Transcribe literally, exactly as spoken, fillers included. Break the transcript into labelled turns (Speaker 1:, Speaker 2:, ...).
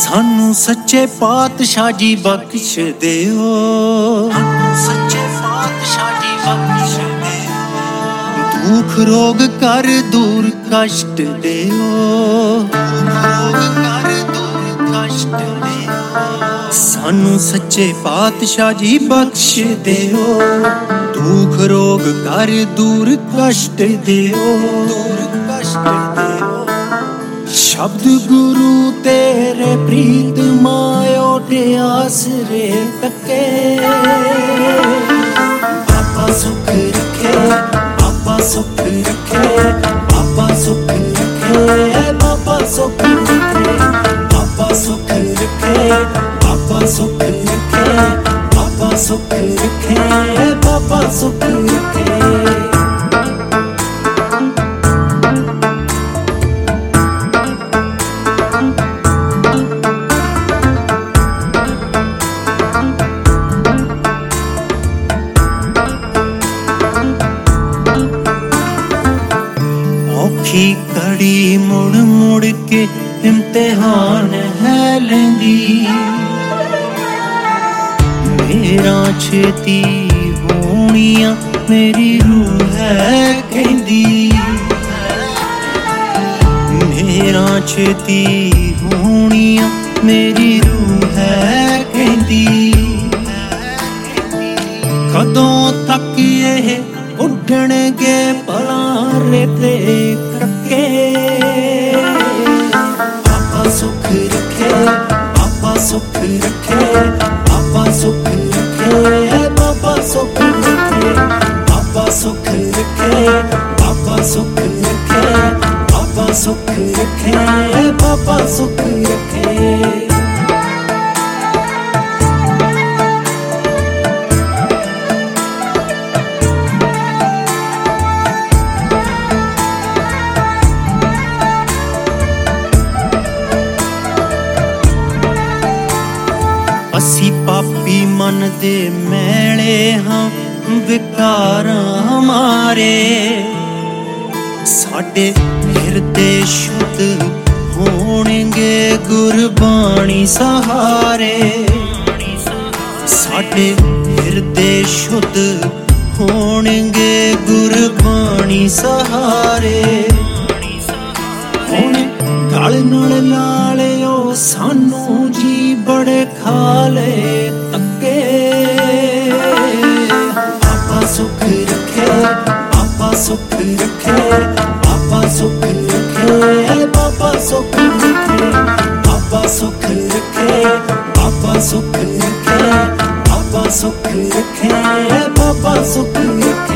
Speaker 1: सानू सच्चे पातशाह जी बख्श दियो, सच्चे पातशाह जी बख्श दियो। दुख रोग कर दूर कष्ट दियो, रोग कर दूर कष्ट दियो। सानू सच्चे पातशाह जी बख्श दियो, दुख रोग कर दूर कष्ट दियो, दूर कष्ट दियो। शब्द गुरु तेरे प्रीत मायो दे आसरे तके, बाबा सुख रखे, बाबा सुख रखे, बाबा सुख रखे, बाबा सुख रखे, बाबा सुख रखे, बाबा सुख रखे, बाबा सुख रखे, बाबा सुख रखे। औखी कड़ी मुड़ मुड़ के इम्तिहान है लेंदी, मेरा छेती होनिया मेरी रूह है कहंदी, मेरा छेती होनिया मेरी रूह है कहंदी। कदों तक ये उड़नगे पलारे ते कके, बाबा सुख रखे, बाबा सुख रखे, बाबा सुख रखे, बाबा सुख रखे, बाबा सुख रखे, बाबा सुख रखे, बाबा सुख रखे, बाबा सुख रखे। असी पापी मन दे मैले हाँ विकार हमारे, साडे हृदय शुद्ध होणगे गुरबाणी सहारे, साडे हृदय शुद्ध होणगे गुरबाणी सहारे। हुण गल नाल लालियो सानू जी बड़े खाले तके, बाबा सुख रखे, बाबा सुख रखे, बाबा सुख रखे, बाबा सुख रखे, बाबा सुख रखे, बाबा सुख रखे, बाबा सुख रखे, बाबा सुख रखे।